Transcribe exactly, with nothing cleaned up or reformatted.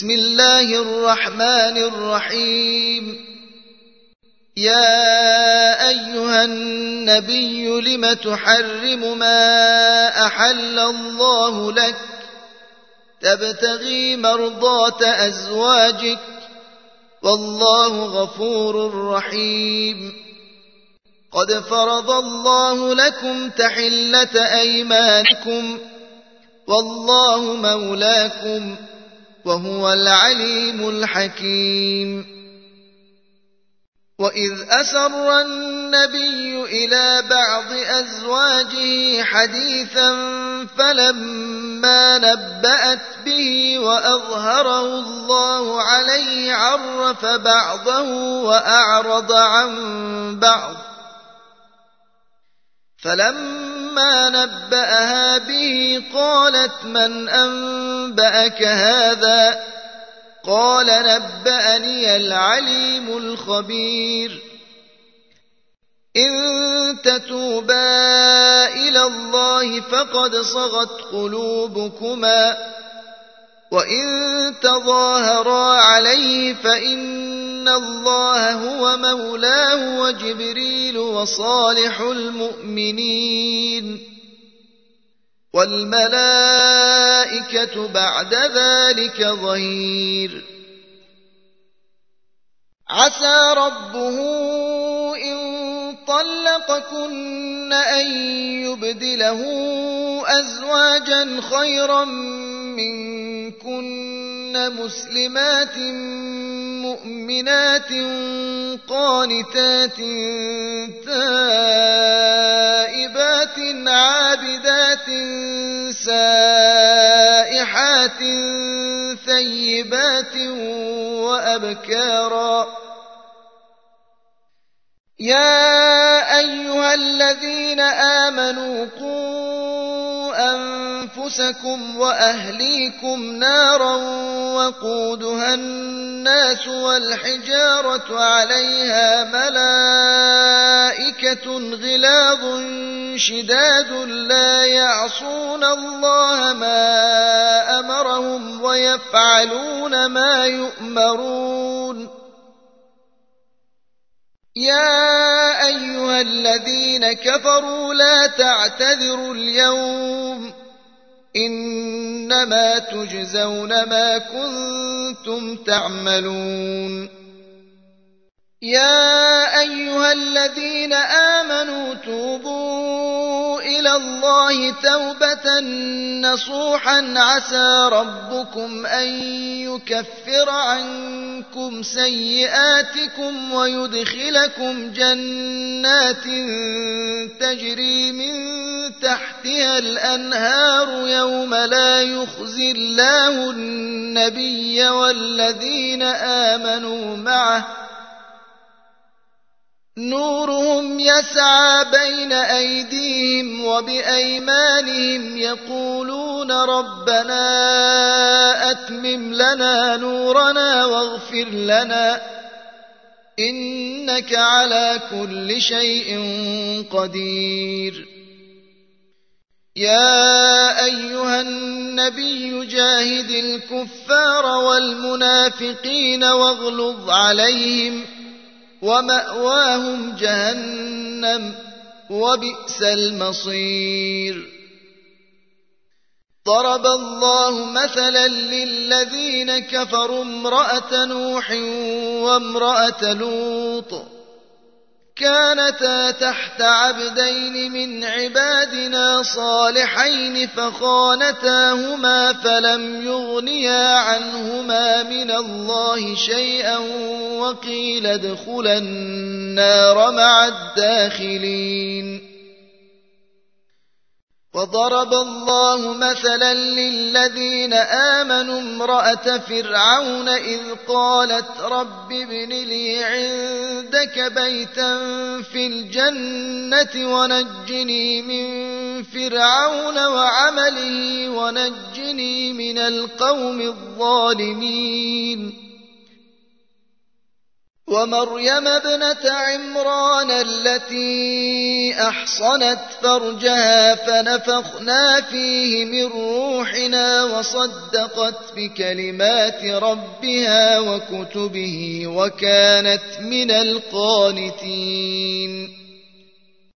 بسم الله الرحمن الرحيم. يا أيها النبي لم تحرم ما أحل الله لك تبتغي مرضات أزواجك والله غفور رحيم. قد فرض الله لكم تحلة أيمانكم والله مولاكم وهو العليم الحكيم. وإذ أسر النبي إلى بعض أزواجه حديثا فلما نبأت به وأظهره الله عليه عرف بعضه وأعرض عن بعض، فلما نبأها به قالت من أنبأك هذا؟ قال نبأني العليم الخبير. إن تتوبا إلى الله فقد صغت قلوبكما وإن تظاهرا عليه فإن الله هو مولاه وجبريل وصالح المؤمنين والملائكة بعد ذلك ظهير. عسى ربه إن طلقكن أن يبدله أزواجا خيرا منكن مسلمات مؤمنات قانتات تائبات عابدات سائحات ثيبات وأبكارا. يا أيها الذين آمنوا قوا أنفسكم وأهليكم نارا وقودها الناس والحجارة عليها ملائكة غلاظ شداد لا يعصون الله ما أمرهم ويفعلون ما يؤمرون. يا أيها الذين كفروا لا تعتذروا اليوم إنما تجزون ما كنتم تعملون. يا أيها الذين آمنوا توبوا إلى الله توبة نصوحا عسى ربكم أن يكفر عنكم سيئاتكم ويدخلكم جنات تجري من تحتها الأنهار يوم لا يخزي الله النبي والذين آمنوا معه نورهم يسعى بين أيديهم وبأيمانهم يقولون ربنا أتمم لنا نورنا واغفر لنا إنك على كل شيء قدير. يا أيها النبي جاهد الكفار والمنافقين واغلظ عليهم ومأواهم جهنم وبئس المصير. ضرب الله مثلا للذين كفروا امرأة نوح وامرأة لوط كانتا تحت عبدين من عبادنا صالحين فخانتاهما فلم يغنيا عنهما من الله شيئا وقيل ادخلا النار مع الداخلين. وضرب الله مثلا للذين آمنوا امرأة فرعون إذ قالت رب ابن لي عندك بيتا في الجنة ونجني من فرعون وعمله ونجني من القوم الظالمين. ومريم ابنة عمران التي أحصنت فرجها فنفخنا فيه من روحنا وصدقت بكلمات ربها وكتبه وكانت من القانتين